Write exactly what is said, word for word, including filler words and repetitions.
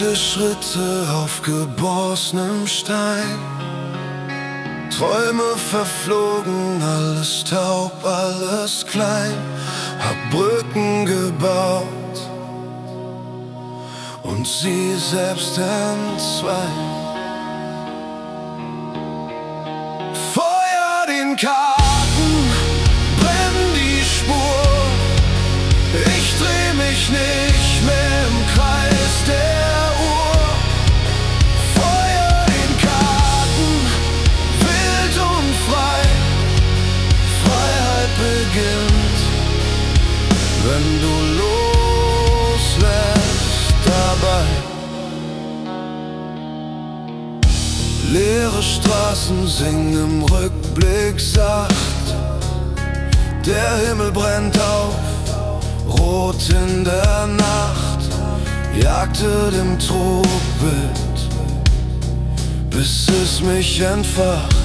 Viele Schritte auf geborstenem Stein, Träume verflogen, alles taub, alles klein. Hab Brücken gebaut und sie selbst entzwei. Feuer den Karten, brenn die Spur. Ich dreh mich nicht mehr im Kreis der Uhr. Feuer den Karten, wild und frei. Freiheit beginnt, wenn du loslässt dabei. Leere Straßen singen im Rückblick sacht. Der Himmel brennt auf, rot in der Nacht. Jagte dem Trugbild, bis es mich entfacht.